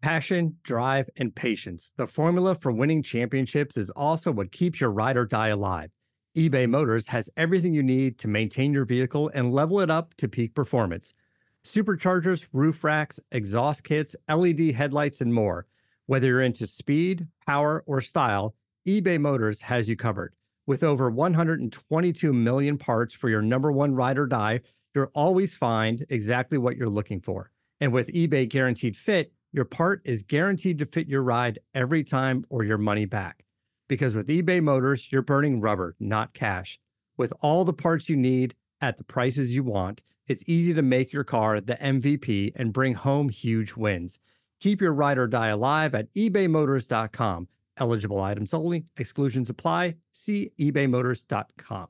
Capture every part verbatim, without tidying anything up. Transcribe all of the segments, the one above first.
Passion, drive, and patience. The formula for winning championships is also what keeps your ride or die alive. eBay Motors has everything you need to maintain your vehicle and level it up to peak performance. Superchargers, roof racks, exhaust kits, L E D headlights, and more. Whether you're into speed, power, or style, eBay Motors has you covered. With over one hundred twenty-two million parts for your number one ride or die, you'll always find exactly what you're looking for. And with eBay Guaranteed Fit, your part is guaranteed to fit your ride every time or your money back. Because with eBay Motors, you're burning rubber, not cash. With all the parts you need at the prices you want, it's easy to make your car the M V P and bring home huge wins. Keep your ride or die alive at ebay motors dot com. Eligible items only. Exclusions apply. See ebay motors dot com.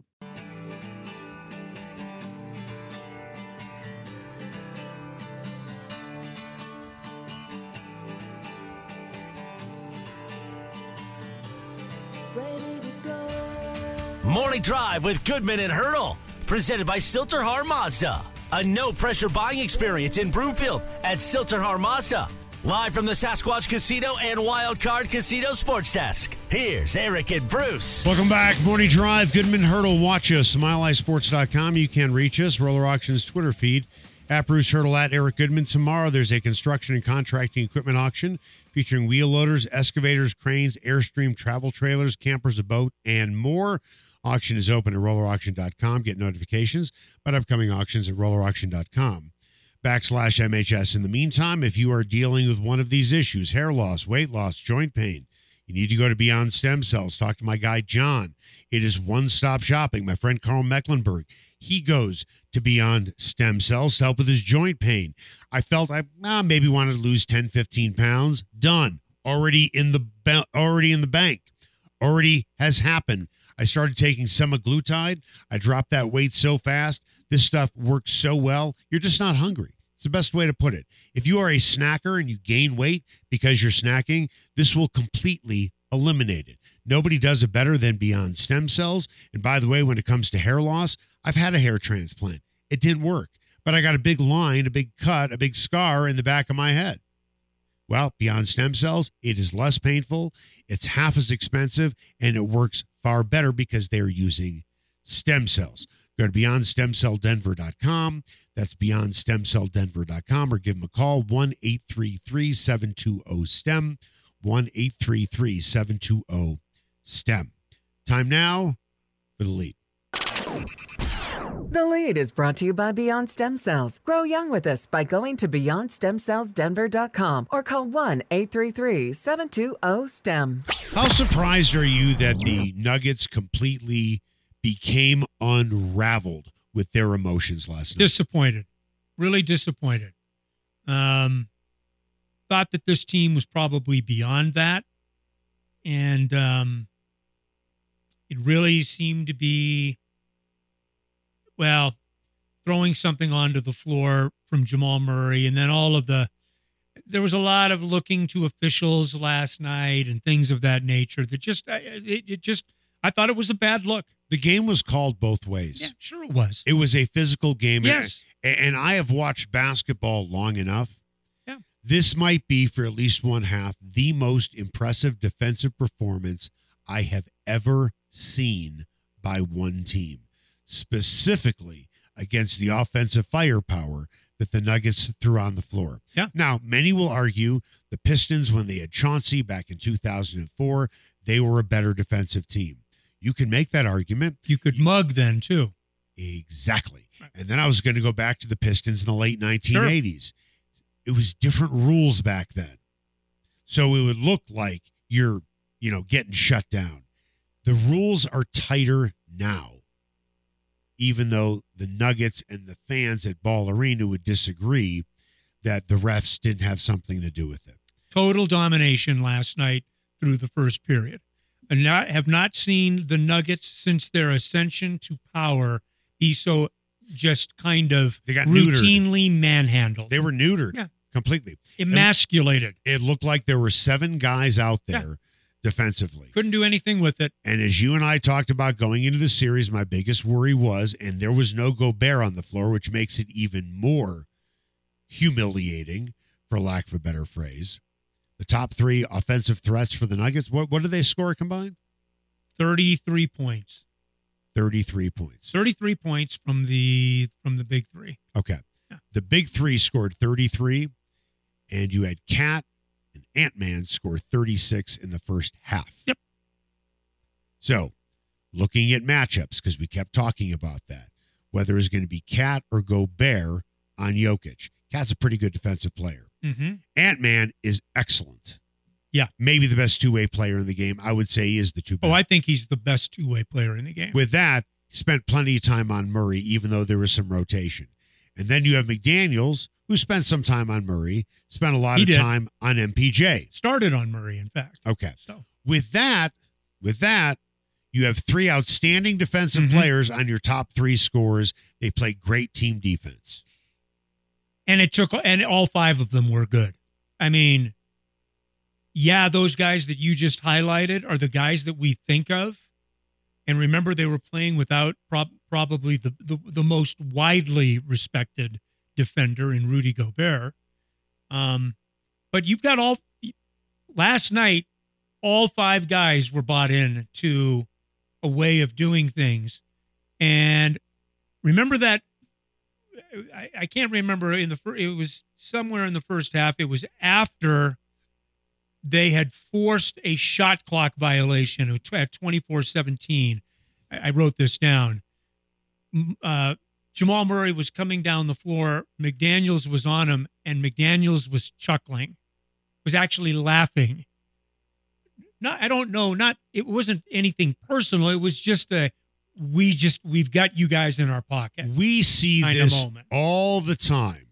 Morning Drive with Goodman and Hurdle, presented by Silterhar Mazda. A no-pressure buying experience in Broomfield at Silterhar Mazda. Live from the Sasquatch Casino and Wild Card Casino Sports Desk. Here's Eric and Bruce. Welcome back. Morning Drive, Goodman, Hurdle. Watch us, mile high sports dot com. You can reach us. Roller Auctions Twitter feed. At Bruce Hurdle, at Eric Goodman. Tomorrow there's a construction and contracting equipment auction featuring wheel loaders, excavators, cranes, Airstream travel trailers, campers, a boat, and more. Auction is open at roller auction dot com. Get notifications about upcoming auctions at roller auction dot com. Backslash M H S. In the meantime, if you are dealing with one of these issues, hair loss, weight loss, joint pain, you need to go to Beyond Stem Cells. Talk to my guy, John. It is one-stop shopping. My friend Carl Mecklenburg, he goes to Beyond Stem Cells to help with his joint pain. I felt I ah, maybe wanted to lose ten, fifteen pounds. Done. Already in the ba- already in the bank. Already has happened. I started taking semaglutide. I dropped that weight so fast. This stuff works so well. You're just not hungry. It's the best way to put it. If you are a snacker and you gain weight because you're snacking, this will completely eliminate it. Nobody does it better than Beyond Stem Cells. And by the way, when it comes to hair loss, I've had a hair transplant. It didn't work. But I got a big line, a big cut, a big scar in the back of my head. Well, Beyond Stem Cells, it is less painful, it's half as expensive, and it works far better because they're using stem cells. Go to beyond stem cell denver dot com. That's beyond stem cell denver dot com, or give them a call, one eight three three, seven two zero, STEM, one eight three three, seven two zero, STEM. Time now for the lead. The Lead is brought to you by Beyond Stem Cells. Grow young with us by going to beyond stem cells denver dot com or call one eight three three, seven two zero, STEM. How surprised are you that the Nuggets completely became unraveled with their emotions last night? Disappointed. Really disappointed. Um, thought that this team was probably beyond that. And um, it really seemed to be, well, throwing something onto the floor from Jamal Murray, and then all of the, there was a lot of looking to officials last night and things of that nature that just, it, it just, I thought it was a bad look. The game was called both ways. Yeah, sure it was. It was a physical game. Yes. And, and I have watched basketball long enough. Yeah. This might be, for at least one half, the most impressive defensive performance I have ever seen by one team, specifically against the offensive firepower that the Nuggets threw on the floor. Yeah. Now, many will argue the Pistons, when they had Chauncey back in two thousand four, they were a better defensive team. You can make that argument. You could mug then, too. Exactly. And then I was going to go back to the Pistons in the late nineteen eighties. Sure. It was different rules back then. So it would look like you're, you know, getting shut down. The rules are tighter now, even though the Nuggets and the fans at Ball Arena would disagree that the refs didn't have something to do with it. Total domination last night through the first period. And not, have not seen the Nuggets since their ascension to power be so just kind of they got routinely neutered. manhandled. They were neutered yeah. completely. Emasculated. It, it looked like there were seven guys out there yeah. defensively. Couldn't do anything with it. And as you and I talked about going into the series, my biggest worry was, and there was no Gobert on the floor, which makes it even more humiliating, for lack of a better phrase. the top three offensive threats for the Nuggets. What what did they score combined? thirty-three points. thirty-three points. thirty-three points from the from the big three. Okay. Yeah. The big three scored thirty-three, and you had Cat and Ant-Man score thirty-six in the first half. Yep. So, looking at matchups, because we kept talking about that, whether it's going to be Cat or Gobert on Jokic. Cat's a pretty good defensive player. Mm-hmm. Ant-Man is excellent. Yeah. Maybe the best two-way player in the game. I would say he is the two best. Oh, I think he's the best two-way player in the game. With that, he spent plenty of time on Murray, even though there was some rotation. And then you have McDaniels, who spent some time on Murray, spent a lot He of did. time on M P J. Started on Murray, in fact. Okay. So With that, with that, you have three outstanding defensive Mhm. players on your top three scorers. They play great team defense. And it took, and all five of them were good. I mean, yeah, those guys that you just highlighted are the guys that we think of. And remember, they were playing without prob- probably the, the, the most widely respected defender in Rudy Gobert. Um, but you've got all, last night, all five guys were bought in to a way of doing things. And remember that, I, I can't remember in the first, it was somewhere in the first half. It was after they had forced a shot clock violation at twenty-four seventeen. I, I wrote this down. Uh, Jamal Murray was coming down the floor. McDaniels was on him, and McDaniels was chuckling, was actually laughing. Not, I don't know. Not, it wasn't anything personal. It was just a, we just, we've got you guys in our pocket. We see kind of this moment. all the time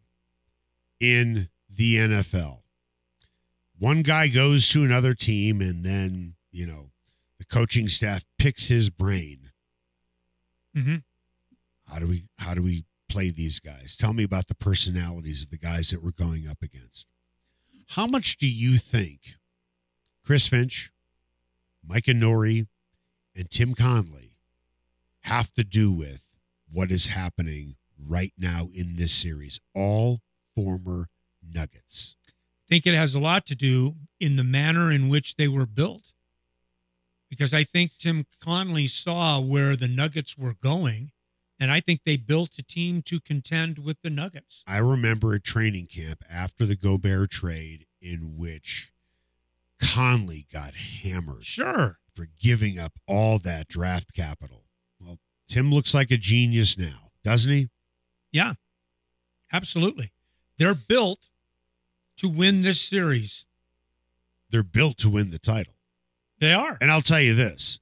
in the N F L. One guy goes to another team, and then, you know, the coaching staff picks his brain. Mm-hmm. How do we how do we play these guys? Tell me about the personalities of the guys that we're going up against. How much do you think Chris Finch, Micah Nori, and Tim Conley have to do with what is happening right now in this series? All former Nuggets. I think it has a lot to do in the manner in which they were built. Because I think Tim Conley saw where the Nuggets were going, and I think they built a team to contend with the Nuggets. I remember a training camp after the Gobert trade in which Conley got hammered Sure. for giving up all that draft capital. Well, Tim looks like a genius now, doesn't he? Yeah, absolutely. They're built to win this series. They're built to win the title. They are. And I'll tell you this,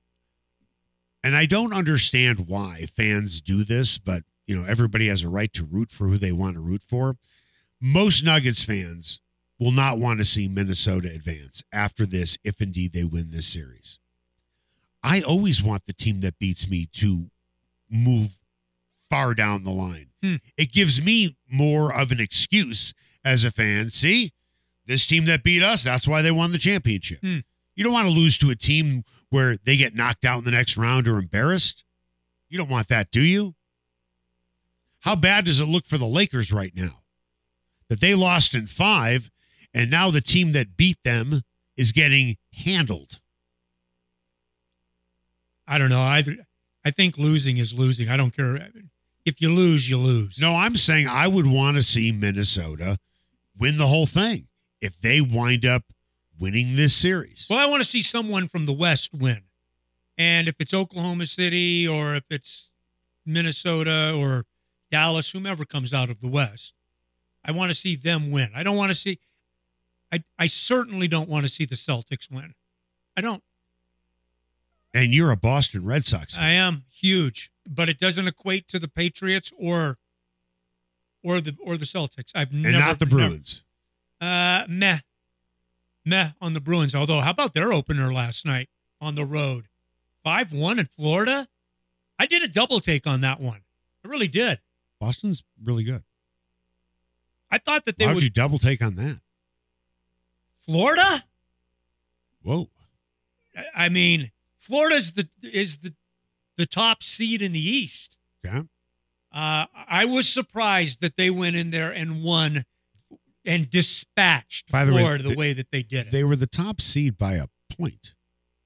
and I don't understand why fans do this, but, you know, everybody has a right to root for who they want to root for. Most Nuggets fans will not want to see Minnesota advance after this, if indeed they win this series. I always want the team that beats me to move far down the line. Hmm. It gives me more of an excuse as a fan. See, this team that beat us, that's why they won the championship. Hmm. You don't want to lose to a team where they get knocked out in the next round or embarrassed. You don't want that, do you? How bad does it look for the Lakers right now? That they lost in five, and now the team that beat them is getting handled. I don't know. I I think losing is losing. I don't care. If you lose, you lose. No, I'm saying I would want to see Minnesota win the whole thing if they wind up winning this series. Well, I want to see someone from the West win. And if it's Oklahoma City or if it's Minnesota or Dallas, whomever comes out of the West, I want to see them win. I don't want to see I I certainly don't want to see the Celtics win. I don't. And you're a Boston Red Sox fan. I am huge, but it doesn't equate to the Patriots or or the or the Celtics. I've and never not the Bruins. Never, uh meh. Meh on the Bruins. Although, how about their opener last night on the road? five one in Florida? I did a double take on that one. I really did. Boston's really good. I thought that they Why would. would you double take on that? Florida? Whoa. I- I mean, Florida's the is the the top seed in the East. Yeah. Uh, I was surprised that they went in there and won and dispatched By the way, Florida the they- way that they did it. They were the top seed by a point.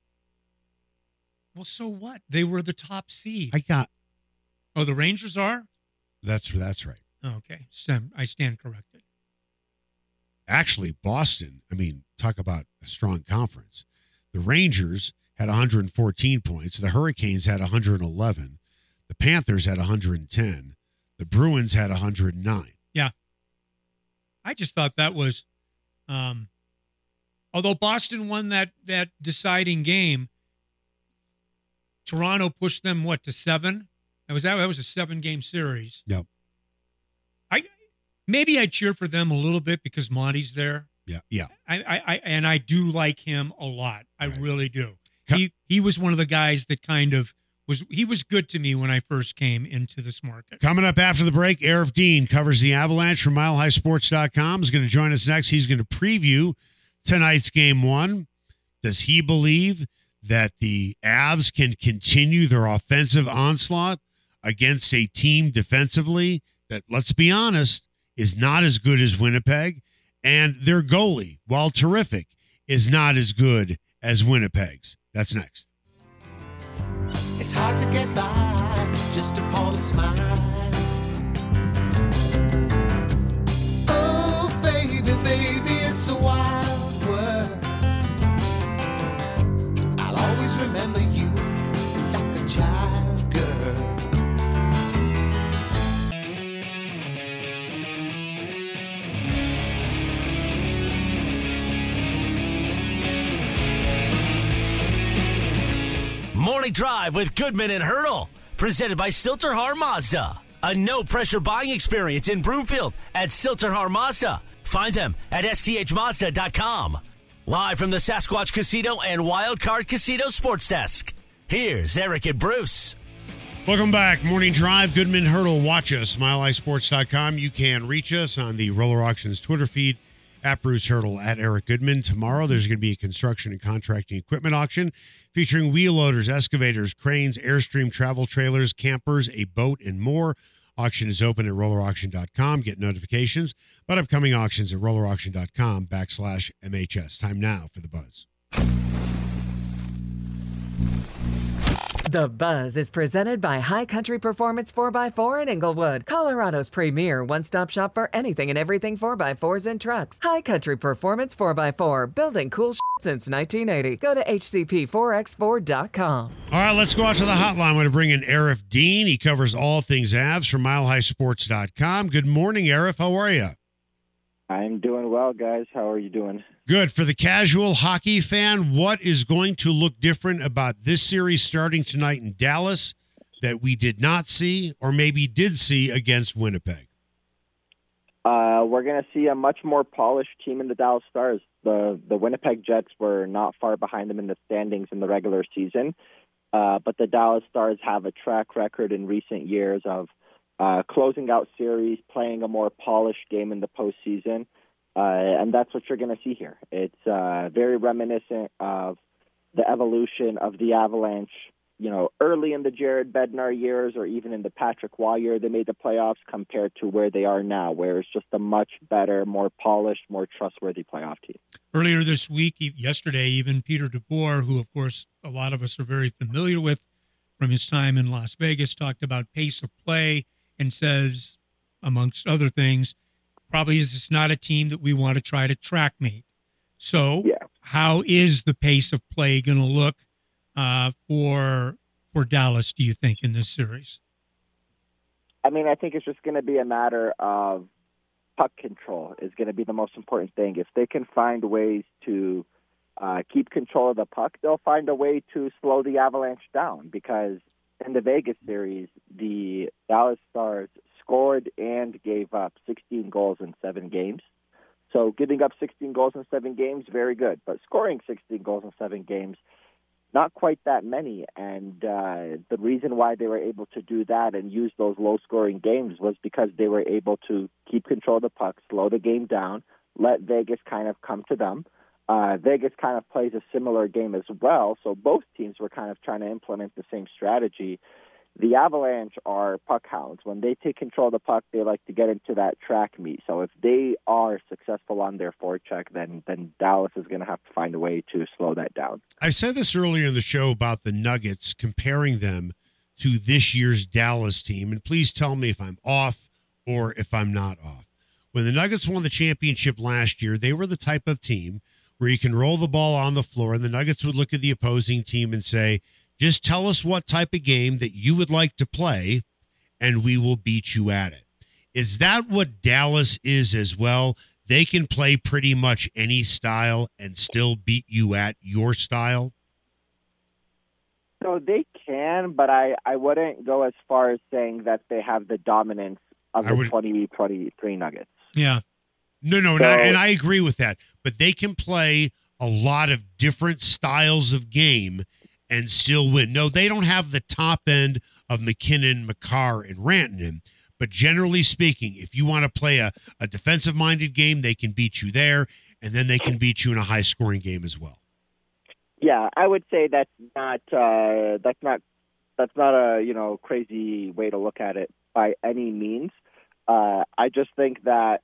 Well, so what? They were the top seed. I got oh, the Rangers are? that's that's right. Okay. So I stand corrected. Actually, Boston, I mean, talk about a strong conference. The Rangers had one hundred fourteen points. The Hurricanes had one hundred eleven. The Panthers had one hundred ten. The Bruins had one hundred nine. Yeah. I just thought that was, um, although Boston won that, that deciding game, Toronto pushed them, what, to seven? That was, that was a seven-game series. Yep. I Maybe I cheer for them a little bit because Monty's there. Yeah, yeah. I, I, I and I do like him a lot. I Right. really do. Co- He he was one of the guys that kind of was he was good to me when I first came into this market. Coming up after the break, Arif Dean covers the Avalanche from mile high sports dot com. Is going to join us next. He's going to preview tonight's game one. Does he believe that the Avs can continue their offensive onslaught against a team defensively that, let's be honest, is not as good as Winnipeg? And their goalie, while terrific, is not as good as Winnipeg's. That's next. It's hard to get by just upon a smile. Oh, baby, baby, it's a wild world. I'll always remember you like a child girl. Morning Drive with Goodman and Hurdle, presented by Silterhar Mazda. A no-pressure buying experience in Broomfield at Silterhar Mazda. Find them at S T H Mazda dot com. Live from the Sasquatch Casino and Wildcard Casino Sports Desk. Here's Eric and Bruce. Welcome back. Morning Drive, Goodman Hurdle. Watch us, mile high sports dot com. You can reach us on the Roller Auctions Twitter feed, at Bruce Hurdle, at Eric Goodman. Tomorrow, there's going to be a construction and contracting equipment auction featuring wheel loaders, excavators, cranes, Airstream travel trailers, campers, a boat, and more. Auction is open at roller auction dot com. Get notifications about upcoming auctions at roller auction dot com backslash M H S. Time now for the buzz. The Buzz is presented by High Country Performance four by four in Inglewood, Colorado's premier one-stop shop for anything and everything four by fours and trucks. High Country Performance four by four, building cool shit since nineteen eighty. Go to H C P four X four dot com. All right, let's go out to the hotline. I'm going to bring in Arif Dean. He covers all things Avs from mile high sports dot com. Good morning, Arif. How are you? I'm doing well, guys. How are you doing? Good. For the casual hockey fan, what is going to look different about this series starting tonight in Dallas that we did not see or maybe did see against Winnipeg? Uh, we're going to see a much more polished team in the Dallas Stars. The the Winnipeg Jets were not far behind them in the standings in the regular season, uh, but the Dallas Stars have a track record in recent years of uh, closing out series, playing a more polished game in the postseason. Uh, and that's what you're going to see here. It's uh, very reminiscent of the evolution of the Avalanche, you know, early in the Jared Bednar years or even in the Patrick Waugh year they made the playoffs compared to where they are now, where it's just a much better, more polished, more trustworthy playoff team. Earlier this week, yesterday, even Peter DeBoer, who, of course, a lot of us are very familiar with from his time in Las Vegas, talked about pace of play and says, amongst other things, probably it's not a team that we want to try to track meet. So Yeah. how is the pace of play going to look uh, for for Dallas, do you think, in this series? I mean, I think it's just going to be a matter of puck control is going to be the most important thing. If they can find ways to uh, keep control of the puck, they'll find a way to slow the Avalanche down, because in the Vegas series, the Dallas Stars scored and gave up sixteen goals in seven games. So giving up sixteen goals in seven games, very good. But scoring sixteen goals in seven games, not quite that many. And uh, the reason why they were able to do that and use those low-scoring games was because they were able to keep control of the puck, slow the game down, let Vegas kind of come to them. Uh, Vegas kind of plays a similar game as well, so both teams were kind of trying to implement the same strategy. The Avalanche are puck hounds. When they take control of the puck, they like to get into that track meet. So if they are successful on their forecheck, then then Dallas is going to have to find a way to slow that down. I said this earlier in the show about the Nuggets, comparing them to this year's Dallas team. And please tell me if I'm off or if I'm not off. When the Nuggets won the championship last year, they were the type of team where you can roll the ball on the floor and the Nuggets would look at the opposing team and say, just tell us what type of game that you would like to play, and we will beat you at it. Is that what Dallas is as well? They can play pretty much any style and still beat you at your style? So they can, but I, I wouldn't go as far as saying that they have the dominance of the would, twenty twenty-three Nuggets. Yeah. No, no, so, and, I, and I agree with that. But they can play a lot of different styles of game and still win. No, they don't have the top end of McKinnon, Makar, and Rantanen. But generally speaking, if you want to play a, a defensive-minded game, they can beat you there, and then they can beat you in a high-scoring game as well. Yeah, I would say that's not uh, that's not that's not a you know crazy way to look at it by any means. Uh, I just think that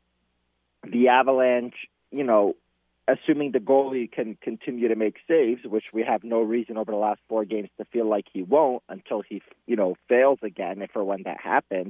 the Avalanche, you know, assuming the goalie can continue to make saves, which we have no reason over the last four games to feel like he won't until he, you know, fails again, if or when that happens.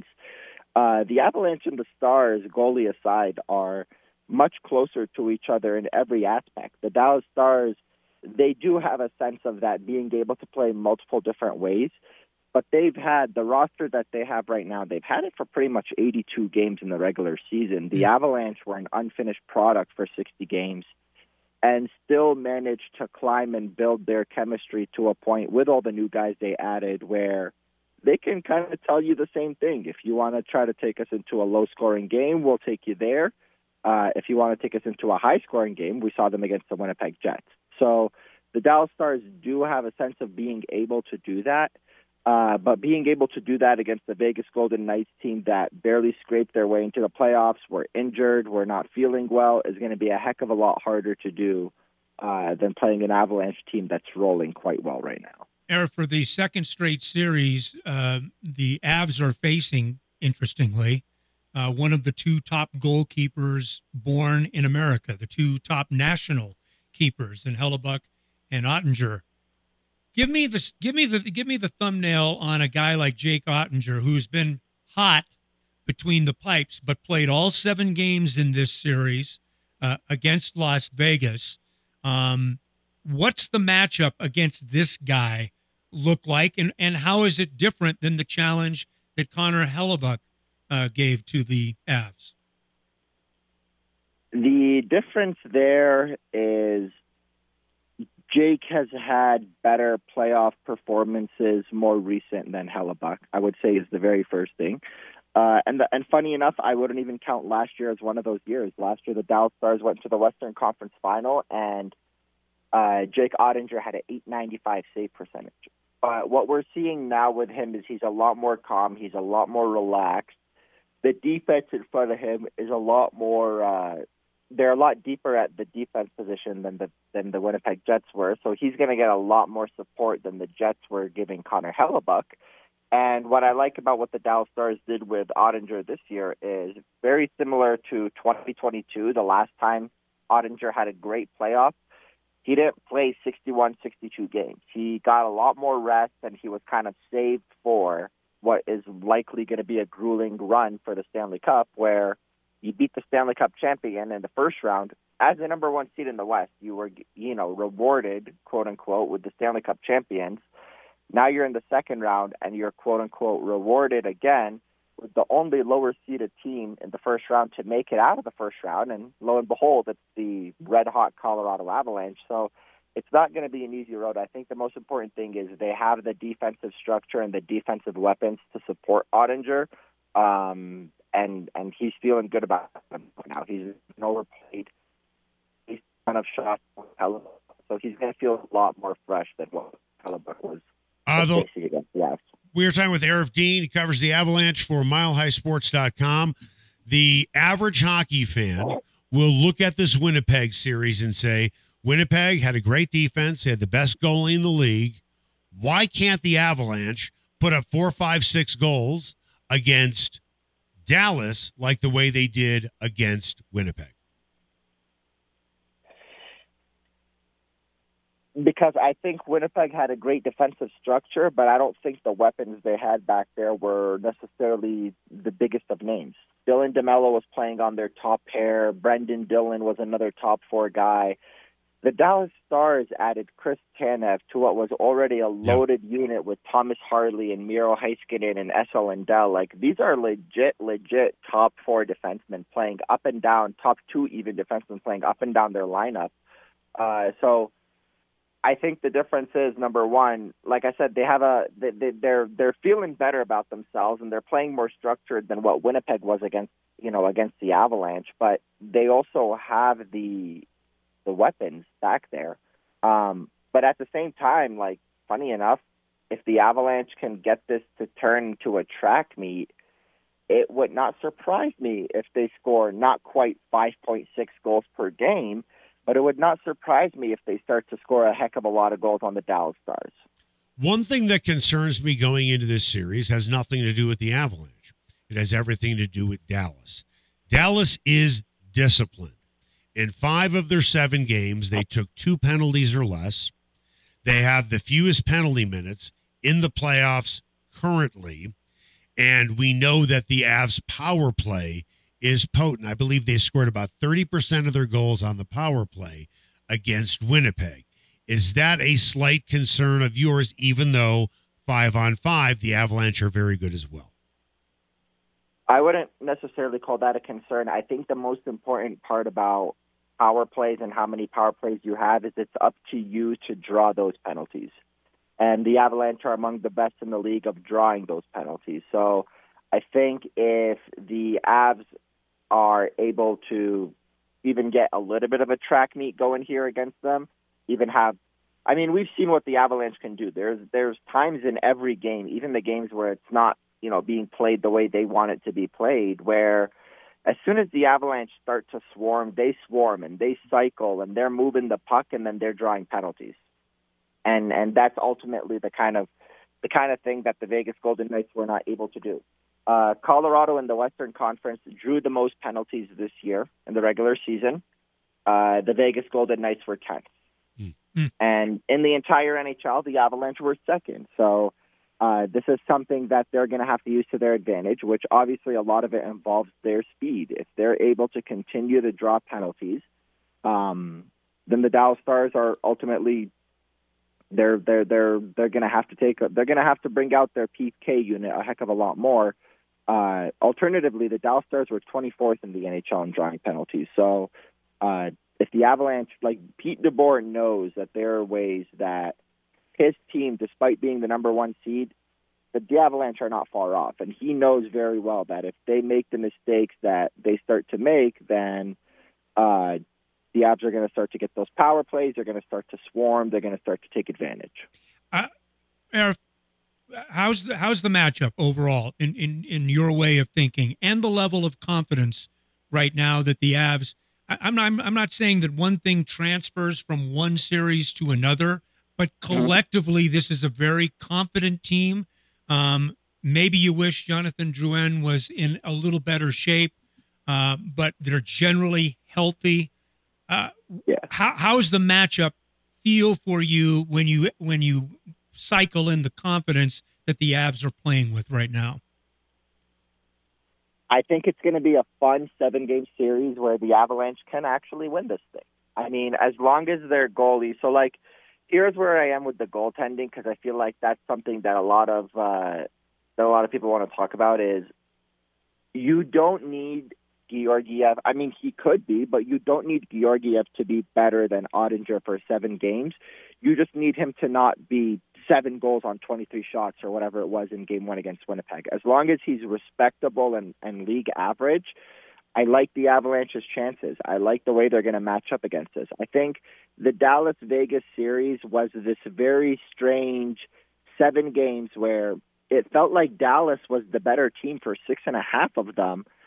Uh, the Avalanche and the Stars, goalie aside, are much closer to each other in every aspect. The Dallas Stars, they do have a sense of that, being able to play multiple different ways, but they've had the roster that they have right now, they've had it for pretty much eighty-two games in the regular season. The Avalanche were an unfinished product for sixty games and still managed to climb and build their chemistry to a point with all the new guys they added where they can kind of tell you the same thing. If you want to try to take us into a low-scoring game, we'll take you there. Uh, if you want to take us into a high-scoring game, we saw them against the Winnipeg Jets. So the Dallas Stars do have a sense of being able to do that, uh, but being able to do that against the Vegas Golden Knights team that barely scraped their way into the playoffs, were injured, were not feeling well, is going to be a heck of a lot harder to do uh, than playing an Avalanche team that's rolling quite well right now. Eric, for the second straight series, uh, the Avs are facing, interestingly, uh, one of the two top goalkeepers born in America, the two top national keepers in Hellebuyck and Ottinger. Give me the give me the give me the thumbnail on a guy like Jake Ottinger, who's been hot between the pipes, but played all seven games in this series uh, against Las Vegas. Um, what's the matchup against this guy look like, and, and how is it different than the challenge that Connor Hellebuyck uh, gave to the Avs? The difference there is Jake has had better playoff performances more recent than Hellebuyck, I would say, is the very first thing. Uh, and the, and funny enough, I wouldn't even count last year as one of those years. Last year, the Dallas Stars went to the Western Conference Final, and uh, Jake Ottinger had an eight ninety-five save percentage. But what we're seeing now with him is he's a lot more calm. He's a lot more relaxed. The defense in front of him is a lot more uh, – they're a lot deeper at the defense position than the than the Winnipeg Jets were. So he's going to get a lot more support than the Jets were giving Connor Hellebuyck. And what I like about what the Dallas Stars did with Ottinger this year is very similar to twenty twenty-two, the last time Ottinger had a great playoff. He didn't play sixty-one, sixty-two games. He got a lot more rest, and he was kind of saved for what is likely going to be a grueling run for the Stanley Cup, where you beat the Stanley Cup champion in the first round. As the number one seed in the West, you were, you know, rewarded, quote unquote, with the Stanley Cup champions. Now you're in the second round, and you're, quote unquote, rewarded again with the only lower-seeded team in the first round to make it out of the first round. And lo and behold, it's the red-hot Colorado Avalanche. So it's not going to be an easy road. I think the most important thing is they have the defensive structure and the defensive weapons to support Ottinger. Um, and and he's feeling good about him now. He's overplayed. He's kind of shot, so he's going to feel a lot more fresh than what Hellebuyck was. Uh, the, we were talking with Eric Dean. He covers the Avalanche for mile high sports dot com. The average hockey fan will look at this Winnipeg series and say, Winnipeg had a great defense. They had the best goalie in the league. Why can't the Avalanche put up four, five, six goals against Dallas like the way they did against Winnipeg? Because I think Winnipeg had a great defensive structure, but I don't think the weapons they had back there were necessarily the biggest of names. Dylan DeMello was playing on their top pair. Brendan Dillon was another top four guy. The Dallas Stars added Chris Tanev to what was already a loaded yeah. unit with Thomas Harley and Miro Heiskanen and Esa Lindell. Like, these are legit, legit top four defensemen playing up and down, top two even defensemen playing up and down their lineup. Uh, so I think the difference is, number one, like I said, they have a they, they, they're they're feeling better about themselves and they're playing more structured than what Winnipeg was against you know against the Avalanche. But they also have the the weapons back there. Um, but at the same time, like, funny enough, if the Avalanche can get this to turn into a track meet, it would not surprise me if they score not quite five point six goals per game, but it would not surprise me if they start to score a heck of a lot of goals on the Dallas Stars. One thing that concerns me going into this series has nothing to do with the Avalanche. It has everything to do with Dallas. Dallas is disciplined. In five of their seven games, they took two penalties or less. They have the fewest penalty minutes in the playoffs currently, and we know that the Avs' power play is potent. I believe they scored about thirty percent of their goals on the power play against Winnipeg. Is that a slight concern of yours, even though five on five, the Avalanche are very good as well? I wouldn't necessarily call that a concern. I think the most important part about power plays and how many power plays you have is it's up to you to draw those penalties. And the Avalanche are among the best in the league of drawing those penalties. So I think if the Avs are able to even get a little bit of a track meet going here against them, even have, I mean, we've seen what the Avalanche can do. There's there's times in every game, even the games where it's not, you know, being played the way they want it to be played, where as soon as the Avalanche start to swarm, they swarm and they cycle and they're moving the puck and then they're drawing penalties. And and that's ultimately the kind of the kind of thing that the Vegas Golden Knights were not able to do. Uh, Colorado in the Western Conference drew the most penalties this year in the regular season. Uh, the Vegas Golden Knights were tenth. Mm. And in the entire N H L, the Avalanche were second. So uh, this is something that they're going to have to use to their advantage, which obviously a lot of it involves their speed. If they're able to continue to draw penalties, um, then the Dallas Stars are ultimately they're they're they're they're going to have to take they're going to have to bring out their P K unit a heck of a lot more. Uh, alternatively, the Dallas Stars were twenty-fourth in the N H L in drawing penalties. So uh, if the Avalanche, like Pete DeBoer knows that there are ways that his team, despite being the number one seed, the Avalanche are not far off. And he knows very well that if they make the mistakes that they start to make, then uh, the Avs are going to start to get those power plays. They're going to start to swarm. They're going to start to take advantage. Uh, Eric, how's the, how's the matchup overall in, in, in your way of thinking and the level of confidence right now that the Avs, I, I'm, not, I'm, I'm not saying that one thing transfers from one series to another, but collectively, this is a very confident team. Um, maybe you wish Jonathan Drouin was in a little better shape, uh, but they're generally healthy. Uh, yeah. How how's the matchup feel for you when you when you cycle in the confidence that the Avs are playing with right now? I think it's going to be a fun seven-game series where the Avalanche can actually win this thing. I mean, as long as their goalie, so like. Here's where I am with the goaltending, because I feel like that's something that a lot of uh, that a lot of people want to talk about. Is you don't need Georgiev. I mean, he could be, but you don't need Georgiev to be better than Ottinger for seven games. You just need him to not be seven goals on twenty-three shots or whatever it was in Game One against Winnipeg. As long as he's respectable and, and league average, I like the Avalanche's chances. I like the way they're going to match up against us. I think the Dallas-Vegas series was this very strange seven games where it felt like Dallas was the better team for six and a half of them,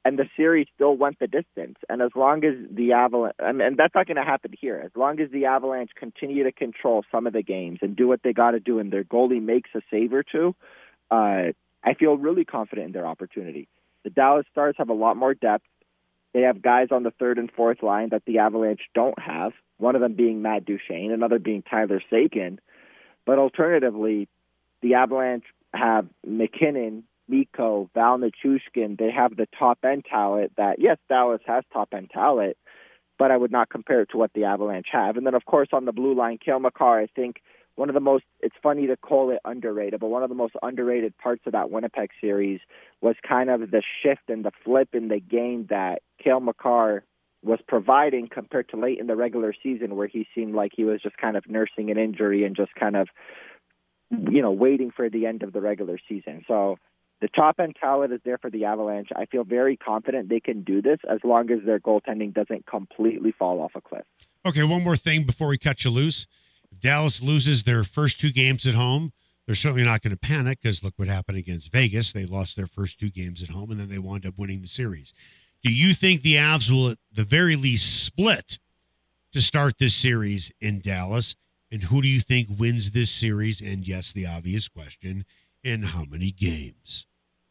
and the series still went the distance. And as long as the Avalanche, I mean, and that's not going to happen here, as long as the Avalanche continue to control some of the games and do what they got to do and their goalie makes a save or two, uh, I feel really confident in their opportunity. The Dallas Stars have a lot more depth. They have guys on the third and fourth line that the Avalanche don't have, one of them being Matt Duchene, another being Tyler Seguin. But alternatively, the Avalanche have McKinnon, Mikko, Val Nichushkin. They have the top-end talent that, yes, Dallas has top-end talent, but I would not compare it to what the Avalanche have. And then, of course, on the blue line, Cale Makar, I think one of the most, it's funny to call it underrated, but one of the most underrated parts of that Winnipeg series was kind of the shift and the flip in the game that Cale Makar was providing compared to late in the regular season, where he seemed like he was just kind of nursing an injury and just kind of, you know, waiting for the end of the regular season. So the top-end talent is there for the Avalanche. I feel very confident they can do this as long as their goaltending doesn't completely fall off a cliff. Okay, one more thing before we cut you loose. If Dallas loses their first two games at home, they're certainly not going to panic, because look what happened against Vegas. They lost their first two games at home, and then they wound up winning the series. Do you think the Avs will at the very least split to start this series in Dallas? And who do you think wins this series? And yes, the obvious question, in how many games?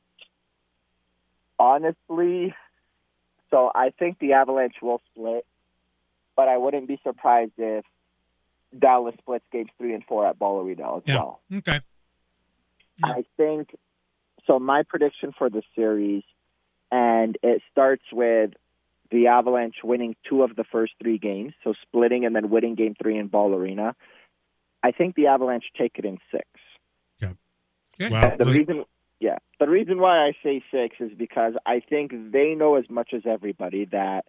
Honestly, so I think the Avalanche will split, but I wouldn't be surprised if Dallas splits games three and four at Ball Arena as Yeah. well. Okay. Yeah. I think, so my prediction for the series, and it starts with the Avalanche winning two of the first three games, so splitting and then winning game three in Ball Arena. I think the Avalanche take it in six. Okay. Okay. Well, The those- reason, yeah, the reason why I say six is because I think they know as much as everybody that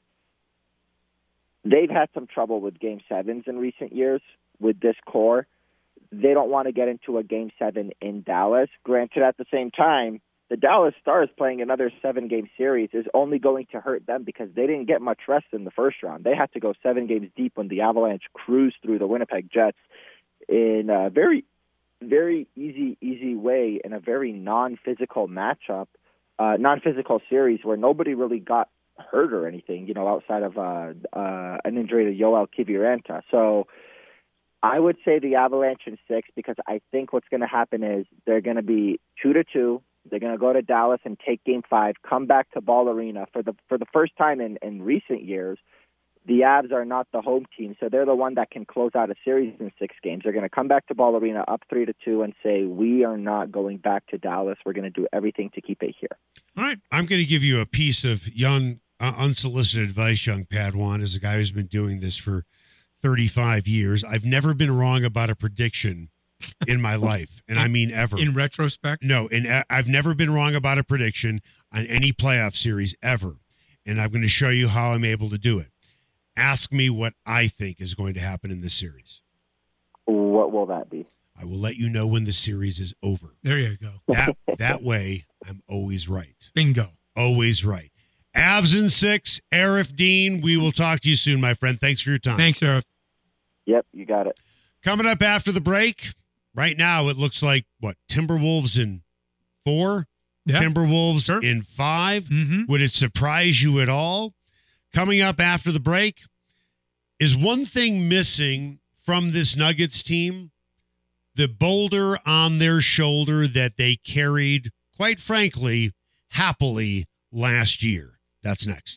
they've had some trouble with game sevens in recent years with this core. They don't want to get into a game seven in Dallas. Granted, at the same time, the Dallas Stars playing another seven-game series is only going to hurt them because they didn't get much rest in the first round. They had to go seven games deep when the Avalanche cruised through the Winnipeg Jets in a very, very easy, easy way in a very non-physical matchup, uh, non-physical series where nobody really got hurt or anything, you know, outside of uh, uh, an injury to Yoel Kiviranta. So I would say the Avalanche in six, because I think what's going to happen is they're going to be two to two. They're going to go to Dallas and take game five, come back to Ball Arena. For the for the first time in, in recent years, the Avs are not the home team, so they're the one that can close out a series in six games. They're going to come back to Ball Arena up three to two and say, we are not going back to Dallas. We're going to do everything to keep it here. All right. I'm going to give you a piece of young, uh, unsolicited advice, young Padawan, as a guy who's been doing this for thirty-five years. I've never been wrong about a prediction in my life, and I mean ever. In retrospect? No, and I- I've never been wrong about a prediction on any playoff series ever, and I'm going to show you how I'm able to do it. Ask me what I think is going to happen in this series. What will that be? I will let you know when the series is over. There you go. That that way, I'm always right. Bingo. Always right. Avs in six, Arif Dean. We will talk to you soon, my friend. Thanks for your time. Thanks, Eric. Yep, you got it. Coming up after the break, right now it looks like, what, Timberwolves in four? Yeah. Timberwolves Sure. in five? Mm-hmm. Would it surprise you at all? Coming up after the break, is one thing missing from this Nuggets team? The boulder on their shoulder that they carried, quite frankly, happily last year. That's next.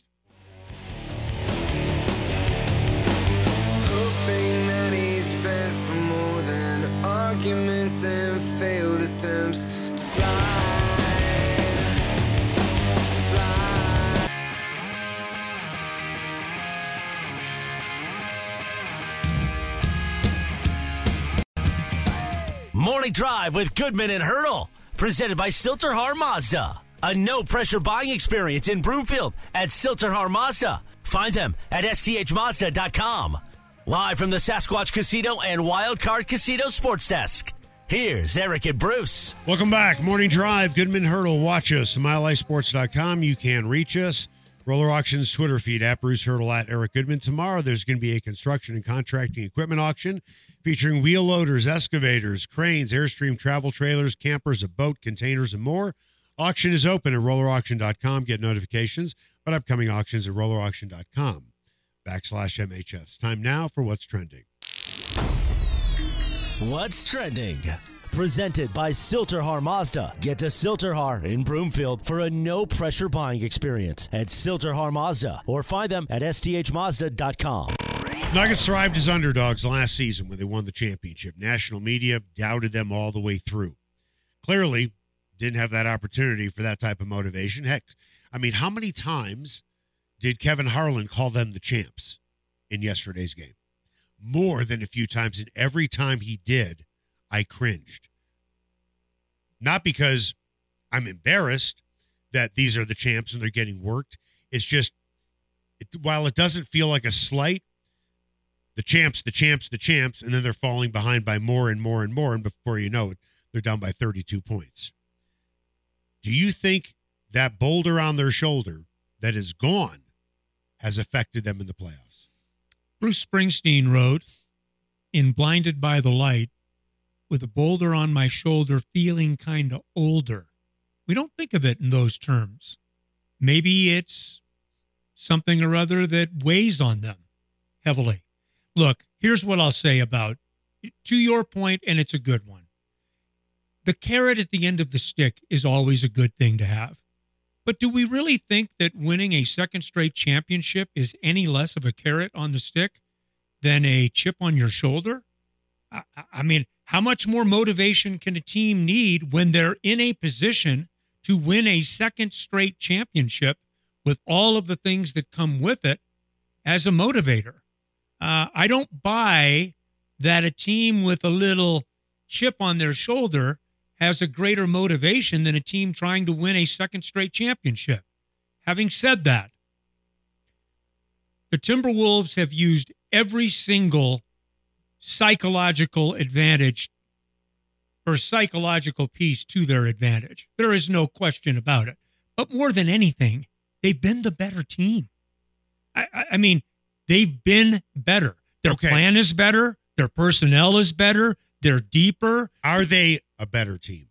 Hoping that he's bent for more than arguments and failed attempts to fly, fly. Morning Drive with Goodman and Hurdle, presented by Silterhar Mazda. A no-pressure buying experience in Broomfield at Silterhar Mazda. Find them at S T H Mazda dot com. Live from the Sasquatch Casino and Wildcard Casino Sports Desk. Here's Eric and Bruce. Welcome back. Morning Drive. Goodman Hurdle. Watch us. Mile High Sports dot com. You can reach us. Roller Auctions Twitter feed at Bruce Hurdle at Eric Goodman. Tomorrow there's going to be a construction and contracting equipment auction featuring wheel loaders, excavators, cranes, Airstream travel trailers, campers, a boat, containers, and more. Auction is open at roller auction dot com. Get notifications about upcoming auctions at roller auction dot com backslash M H S. Time now for What's Trending. What's Trending? Presented by Silterhar Mazda. Get to Silterhar in Broomfield for a no-pressure buying experience at Silterhar Mazda or find them at S T H Mazda dot com. Nuggets thrived as underdogs last season when they won the championship. National media doubted them all the way through. Clearly, didn't have that opportunity for that type of motivation. Heck, I mean, how many times did Kevin Harlan call them the champs in yesterday's game? More than a few times, and every time he did, I cringed. Not because I'm embarrassed that these are the champs and they're getting worked. It's just, it, while it doesn't feel like a slight, the champs, the champs, the champs, and then they're falling behind by more and more and more, and before you know it, they're down by thirty-two points. Do you think that boulder on their shoulder that is gone has affected them in the playoffs? Bruce Springsteen wrote in Blinded by the Light, with a boulder on my shoulder, feeling kind of older. We don't think of it in those terms. Maybe it's something or other that weighs on them heavily. Look, here's what I'll say about, to your point, and it's a good one. The carrot at the end of the stick is always a good thing to have. But do we really think that winning a second straight championship is any less of a carrot on the stick than a chip on your shoulder? I, I mean, how much more motivation can a team need when they're in a position to win a second straight championship with all of the things that come with it as a motivator? Uh, I don't buy that a team with a little chip on their shoulder has a greater motivation than a team trying to win a second straight championship. Having said that, the Timberwolves have used every single psychological advantage or psychological piece to their advantage. There is no question about it. But more than anything, they've been the better team. I, I, I mean, they've been better. Their Okay. plan is better. Their personnel is better. They're deeper. Are they a better team?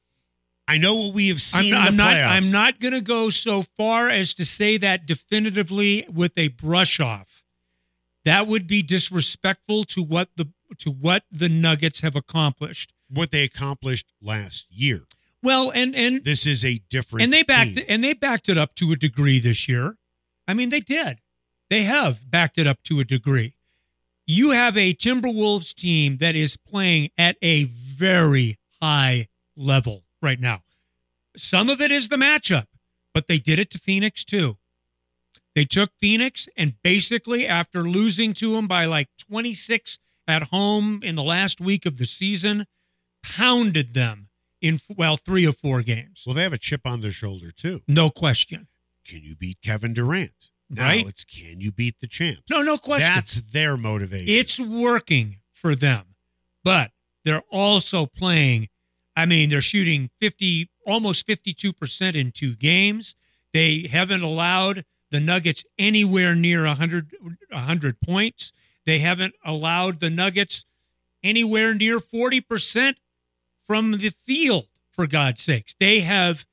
I know what we have seen I'm, in the I'm not. playoffs. I'm not going to go so far as to say that definitively with a brush off. That would be disrespectful to what the to what the Nuggets have accomplished. What they accomplished last year. Well, and and This is a different and they backed team. it, and they backed it up to a degree this year. I mean, they did. They have backed it up to a degree. You have a Timberwolves team that is playing at a very high level right now. Some of it is the matchup, but they did it to Phoenix too. They took Phoenix and basically, after losing to them by like twenty-six at home in the last week of the season, pounded them in, well, three or four games. Well, they have a chip on their shoulder, too. No question. Can you beat Kevin Durant? Now Right. it's can you beat the champs? No, no question. That's their motivation. It's working for them, but they're also playing. I mean, they're shooting fifty, almost fifty-two percent in two games. They haven't allowed the Nuggets anywhere near one hundred, one hundred points. They haven't allowed the Nuggets anywhere near forty percent from the field, for God's sakes. They have,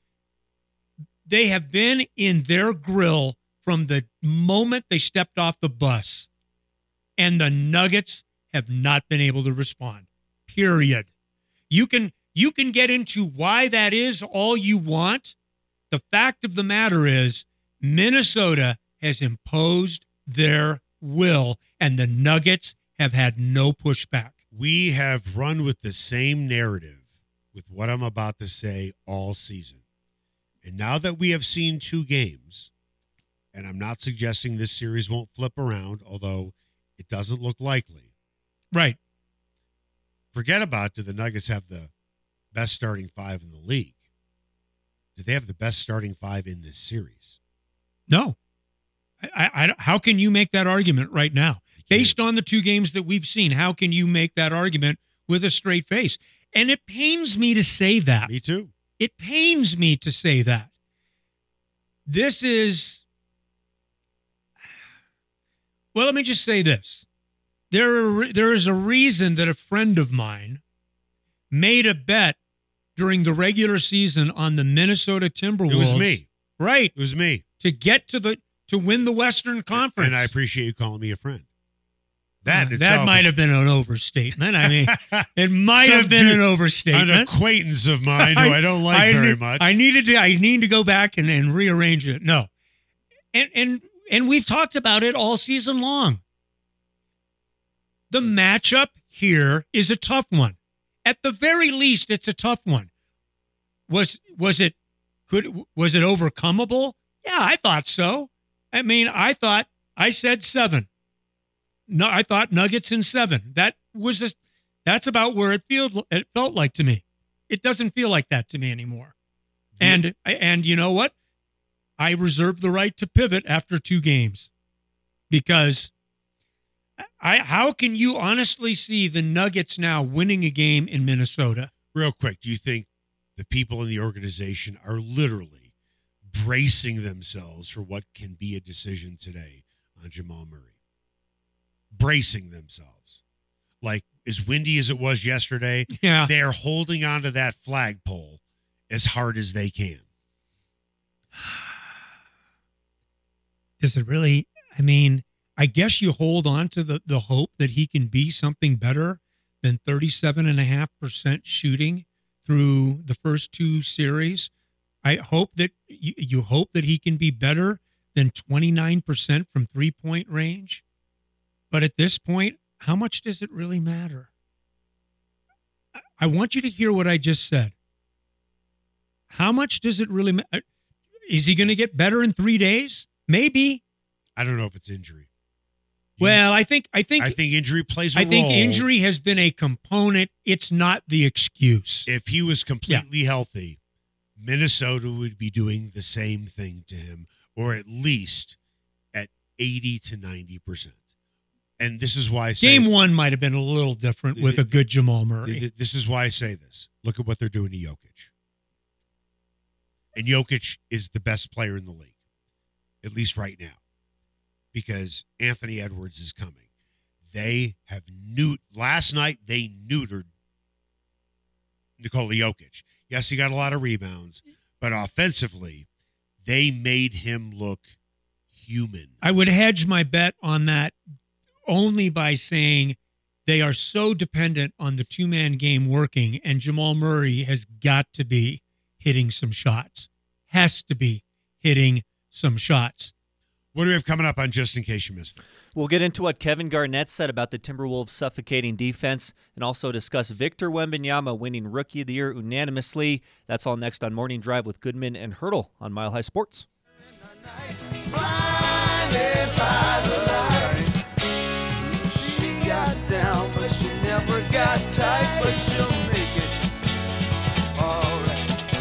they have been in their grill from the moment they stepped off the bus, and the Nuggets have not been able to respond, period. You can you can get into why that is all you want. The fact of the matter is Minnesota has imposed their will, and the Nuggets have had no pushback. We have run with the same narrative with what I'm about to say all season. And now that we have seen two games, and I'm not suggesting this series won't flip around, although it doesn't look likely. Right. Forget about, do the Nuggets have the best starting five in the league? Do they have the best starting five in this series? No. I, I, how can you make that argument right now? Based on the two games that we've seen, how can you make that argument with a straight face? And it pains me to say that. Me too. It pains me to say that. This is, well, let me just say this. There, are, there is a reason that a friend of mine made a bet during the regular season on the Minnesota Timberwolves. It was me. Right. It was me. To get to the to win the Western Conference. And I appreciate you calling me a friend. That uh, that might is, have been an overstatement. I mean, it might Some have been dude, an overstatement. An acquaintance of mine who I, I don't like I, very ne- much. I needed to. I need to go back and, and rearrange it. No, and and and we've talked about it all season long. The matchup here is a tough one. At the very least, it's a tough one. Was was it could was it overcomable? Yeah, I thought so. I mean, I thought I said seven. No, I thought Nuggets in seven. That was just that's about where it felt it felt like to me. It doesn't feel like that to me anymore. Yeah. And and you know what? I reserve the right to pivot after two games. Because I how can you honestly see the Nuggets now winning a game in Minnesota? Real quick, do you think the people in the organization are literally bracing themselves for what can be a decision today on Jamal Murray? Bracing themselves. Like, as windy as it was yesterday, yeah. they're holding on to that flagpole as hard as they can. Does it really? I mean, I guess you hold on to the, the hope that he can be something better than thirty-seven point five percent shooting through the first two series. I hope that you, you hope that he can be better than twenty-nine percent from three-point range. But at this point, how much does it really matter? I want you to hear what I just said. How much does it really matter? Is he going to get better in three days? Maybe. I don't know if it's injury. You, well, I think I think I think injury plays a I role. think injury has been a component. It's not the excuse. If he was completely yeah. healthy, Minnesota would be doing the same thing to him, or at least at eighty to ninety percent. And this is why I say game one might have been a little different with the, a good Jamal Murray. The, this is why I say this. Look at what they're doing to Jokic. And Jokic is the best player in the league, at least right now, because Anthony Edwards is coming. They have neut last night. They neutered Nikola Jokic. Yes, he got a lot of rebounds, but offensively, they made him look human. I would hedge my bet on that only by saying they are so dependent on the two-man game working, and Jamal Murray has got to be hitting some shots. Has to be hitting some shots. What do we have coming up on Just In Case You Missed It? We'll get into what Kevin Garnett said about the Timberwolves' suffocating defense and also discuss Victor Wembanyama winning Rookie of the Year unanimously. That's all next on Morning Drive with Goodman and Hurdle on Mile High Sports. Blinded by the light. She got down, but she never got tight, but she'll make it all right.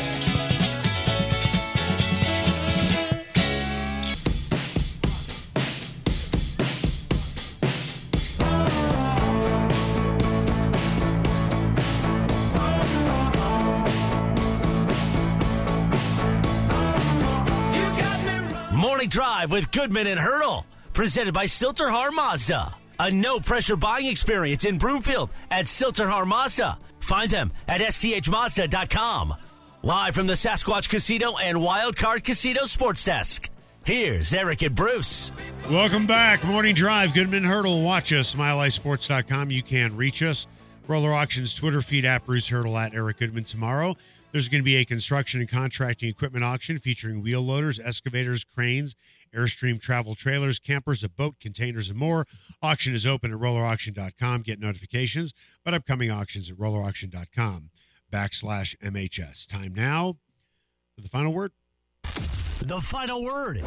Morning Drive with Goodman and Hurdle, presented by Silterhar Mazda. A no-pressure buying experience in Broomfield at Silterhar Mazda. Find them at S T H Mazda dot com. Live from the Sasquatch Casino and Wild Card Casino Sports Desk. Here's Eric and Bruce. Welcome back. Morning Drive, Goodman and Hurdle. Watch us, Mile High Sports dot com. You can reach us. Roller Auctions Twitter feed at Bruce Hurdle at Eric Goodman tomorrow. There's going to be a construction and contracting equipment auction featuring wheel loaders, excavators, cranes, Airstream travel trailers, campers, a boat, containers, and more. Auction is open at roller auction dot com. Get notifications about upcoming auctions at roller auction dot com backslash M H S. Time now for the final word. The final word.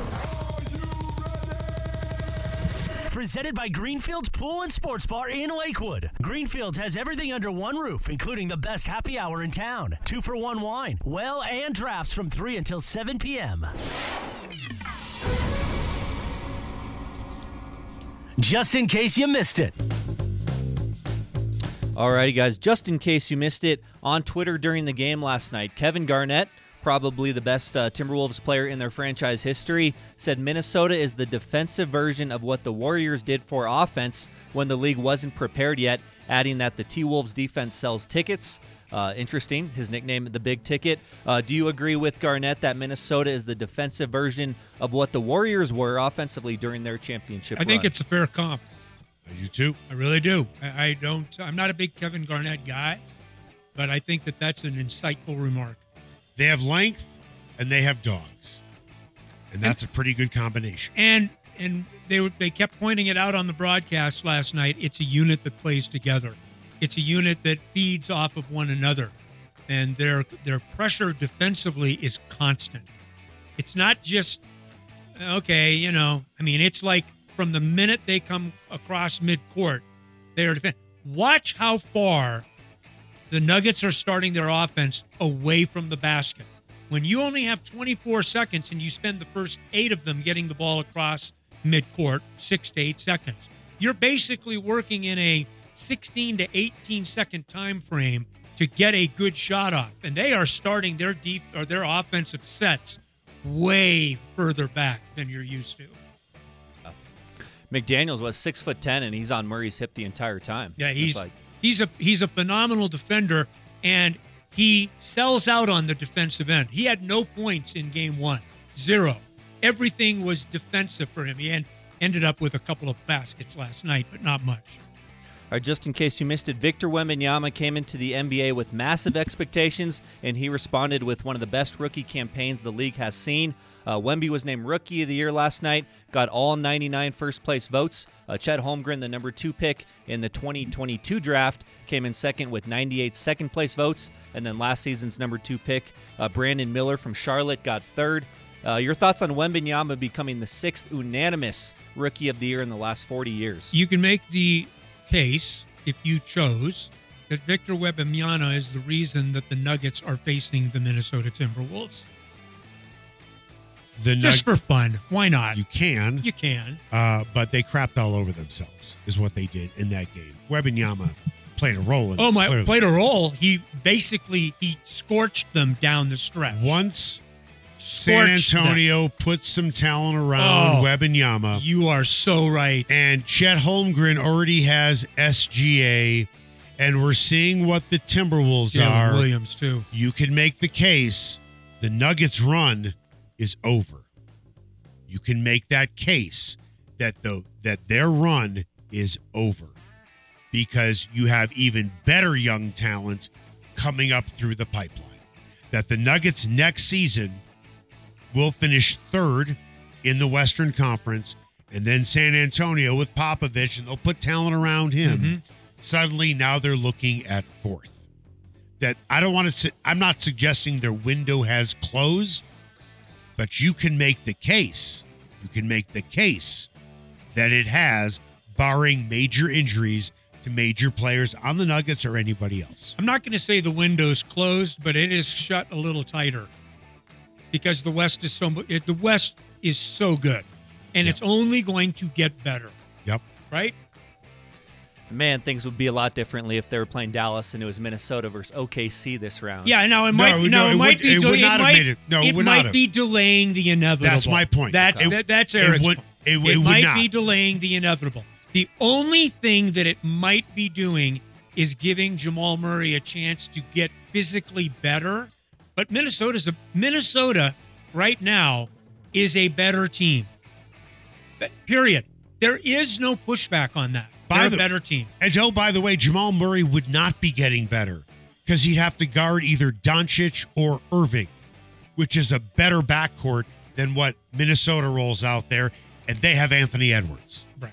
Presented by Greenfield's Pool and Sports Bar in Lakewood. Greenfield's has everything under one roof, including the best happy hour in town. Two for one wine, well, and drafts from three until seven p.m. Just in case you missed it. Alrighty, guys, just in case you missed it, on Twitter during the game last night, Kevin Garnett, probably the best uh, Timberwolves player in their franchise history, said Minnesota is the defensive version of what the Warriors did for offense when the league wasn't prepared yet, adding that the T-Wolves defense sells tickets. Uh, interesting, his nickname, the Big Ticket. Uh, do you agree with Garnett that Minnesota is the defensive version of what the Warriors were offensively during their championship I think run? it's a fair comp. I do too. I really do. I, I don't. I'm not a big Kevin Garnett guy, but I think that that's an insightful remark. They have length and they have dogs, and that's a pretty good combination. And and they were- they kept pointing it out on the broadcast last night. It's a unit that plays together. It's a unit that feeds off of one another, and their their pressure defensively is constant. It's not just okay, you know. I mean, it's like from the minute they come across midcourt, they're defen- watch how far the Nuggets are starting their offense away from the basket. When you only have twenty-four seconds and you spend the first eight of them getting the ball across midcourt, six to eight seconds, you're basically working in a sixteen to eighteen second time frame to get a good shot off. And they are starting their deep or their offensive sets way further back than you're used to. McDaniels was six foot ten, and he's on Murray's hip the entire time. Yeah, It's he's like, he's a he's a phenomenal defender, and he sells out on the defensive end. He had no points in game one, zero. Everything was defensive for him. He en- ended up with a couple of baskets last night, but not much. All right, just in case you missed it, Victor Wembanyama came into the N B A with massive expectations, and he responded with one of the best rookie campaigns the league has seen. Uh, Wemby was named Rookie of the Year last night, got all ninety-nine first-place votes. Uh, Chet Holmgren, the number two pick in the twenty twenty-two draft, came in second with ninety-eight second-place votes. And then last season's number two pick, uh, Brandon Miller from Charlotte, got third. Uh, your thoughts on Wembanyama becoming the sixth unanimous Rookie of the Year in the last forty years? You can make the case, if you chose, that Victor Wembanyama is the reason that the Nuggets are facing the Minnesota Timberwolves. The Just Nug- for fun. Why not? you can, You can. uh, but they crapped all over themselves, is what they did in that game. Wembanyama played a role in Oh, it, my, clearly. played a role. He basically, he scorched them down the stretch. Once San Scorched them. Antonio put some talent around Oh. Wembanyama, You are so right. and Chet Holmgren already has S G A, and we're seeing what the Timberwolves Jalen are. Williams, too. You can make the case the Nuggets' run is over. You can make that case that the that their run is over because you have even better young talent coming up through the pipeline. That the Nuggets next season will finish third in the Western Conference, and then San Antonio with Popovich, and they'll put talent around him. Mhm. Suddenly, now they're looking at fourth. That I don't want to. I'm not suggesting their window has closed, but you can make the case. You can make the case that it has, barring major injuries to major players on the Nuggets or anybody else. I'm not going to say the window's closed, but it is shut a little tighter because the West is so mu- it- the West is so good, and Yeah. it's only going to get better. Yep. Right? Man, things would be a lot differently if they were playing Dallas and it was Minnesota versus O K C this round. Yeah. Now it No, might. no, now it, it might would- be. it del- would not have might, made it- no, it would not might have. be delaying the inevitable. That's my point. That's Okay. that, that's It Eric's would- point. it- It, it would might not. be delaying the inevitable. The only thing that it might be doing is giving Jamal Murray a chance to get physically better. But Minnesota's a Minnesota right now is a better team. But- Period. There is no pushback on that. By They're the- a better team. And oh, by the way, Jamal Murray would not be getting better because he'd have to guard either Doncic or Irving, which is a better backcourt than what Minnesota rolls out there, and they have Anthony Edwards. Right.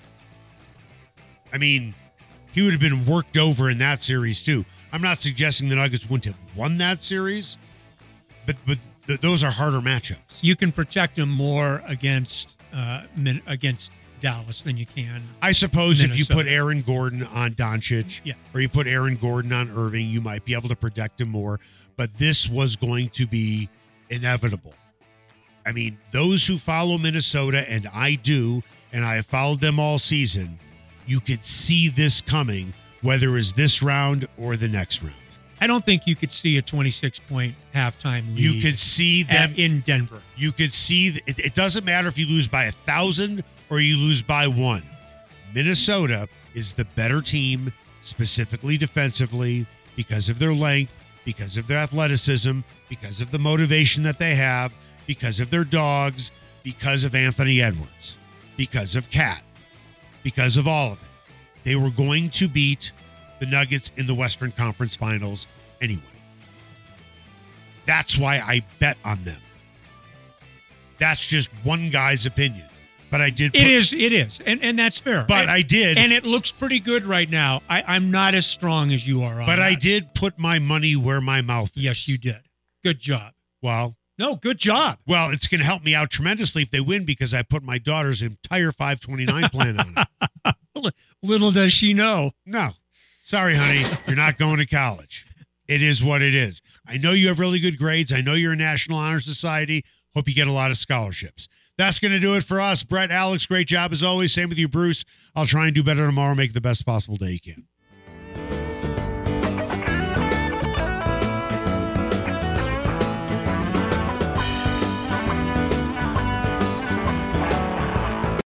I mean, he would have been worked over in that series too. I'm not suggesting the Nuggets wouldn't have won that series, but but th- those are harder matchups. You can protect him more against uh, Min- against Dallas than you can. I suppose if you Minnesota. put Aaron Gordon on Doncic, Yeah. or you put Aaron Gordon on Irving, you might be able to protect him more. But this was going to be inevitable. I mean, those who follow Minnesota, and I do, and I have followed them all season, you could see this coming, whether it was this round or the next round. I don't think you could see a twenty-six point halftime lead. You could see them at, in Denver. You could see th- it, it doesn't matter if you lose by a thousand or you lose by one. Minnesota is the better team, specifically defensively, because of their length, because of their athleticism, because of the motivation that they have, because of their dogs, because of Anthony Edwards, because of Cat, because of all of it. They were going to beat the Nuggets in the Western Conference Finals anyway. That's why I bet on them. That's just one guy's opinion. But I did. Put, it is. It is. And and that's fair. But and, I did. And it looks pretty good right now. I, I'm not as strong as you are on But that. I did put my money where my mouth is. Yes, you did. Good job. Well. No, good job. Well, it's going to help me out tremendously if they win because I put my daughter's entire five twenty-nine plan on it. Little does she know. No. Sorry, honey. You're not going to college. It is what it is. I know you have really good grades. I know you're a National Honor Society. Hope you get a lot of scholarships. That's going to do it for us. Brett, Alex, great job as always. Same with you, Bruce. I'll try and do better tomorrow. Make it the best possible day you can.